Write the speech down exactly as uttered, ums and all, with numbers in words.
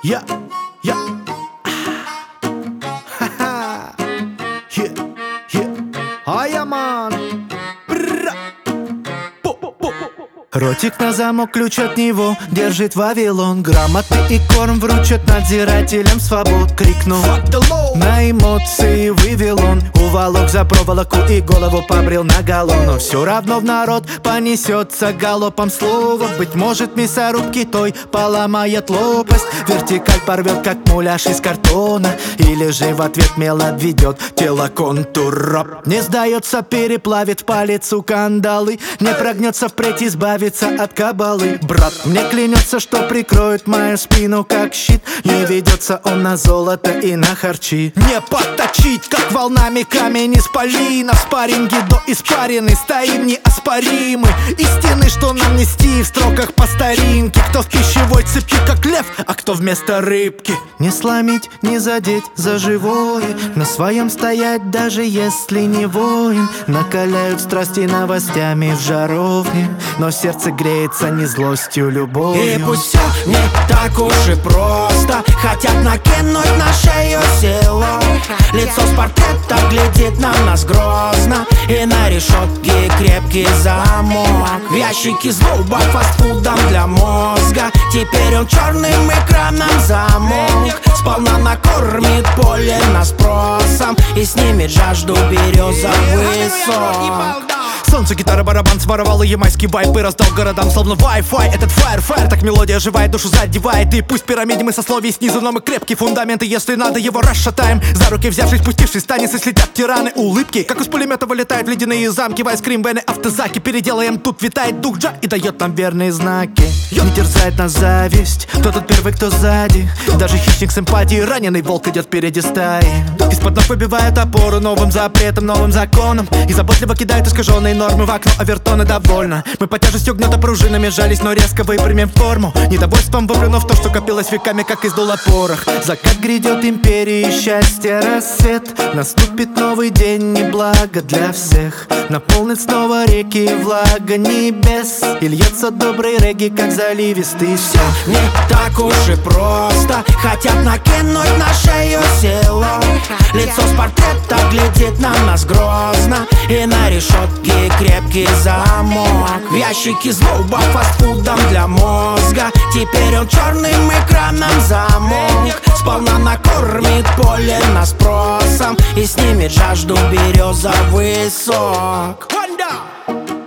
Я, я, ха-ха, е, е, а я ман. Ротик на замок, ключ от него держит Вавилон. Грамоты и корм вручат надзирателям свобод. Крикнул на эмоции вывел он. Уволок за проволоку и голову побрил наголо. Но все равно в народ понесется галопом слово. Быть может, мясорубки той поломает лопасть. Вертикаль порвет, как муляж из картона. Или же в ответ мел обведет тело контур. Не сдается, переплавит по лицу кандалы. Не прогнется впредь, избавит от кабалы. Брат мне клянется, что прикроет мою спину как щит. Не ведется он на золото и на харчи. Не подточить, как волнами камень исполина. В спарринге до испарины стоим неоспоримы. Истины, что нам нести в строках по старинке. Кто в пищевой цепи, как лев, а кто вместо рыбки. Не сломить, не задеть за живое. На своем стоять, даже если не воин. Накаляют страсти новостями в жаровне. Но сердце греется не злостью, любовью. И пусть все не так уж и просто. Хотят накинуть на шею силу. Лицо с портрета глядит на нас грозно. И на решетке крепкий замок. В ящике злоба фастфудом для мозга. Теперь он черным экраном замок. Сполна накормит поле нас спросом. И снимет жажду березовый сок. Солнце, гитара, барабан своровал и ямайский вайп и раздал городам словно Wi-Fi. Этот фаер, фаер, так мелодия живая, душу задевает. И пусть пирамиде мы сословий снизу, но мы крепкие фундаменты. Если надо, его расшатаем. За руки взявшись, пустившись, станется, слетят тираны. Улыбки, как из пулемета вылетают в ледяные замки. В айскрим, вены, автозаки переделаем. Тут витает дух Джа и дает нам верные знаки. Не терзает нас зависть, кто тут первый, кто сзади. Даже хищник с эмпатией, раненый волк идет впереди стаи. Из-под ног выбивают опору новым запретом, новым законом. И заботливо кидают искаженные нормы в окно Авертона довольно. Мы под тяжестью гнета пружинами жались, но резко выпрямим форму. Недовольством вовлено в то, что копилось веками, как издуло порох. Закат грядет империи, счастье, рассвет. Наступит новый день, и благо для всех. Наполнит снова реки влага небес. И льется добрый регги, как заливистый все. Не так уж и просто. Хотят накинуть на шею силу. Лицо с портрета глядит на нас грозно. И на решетке крепкий замок. В ящике злоба фастфудом для мозга. Теперь он черным экраном замок. Сполна накормит поле нас спросом. И снимет жажду березовый сок.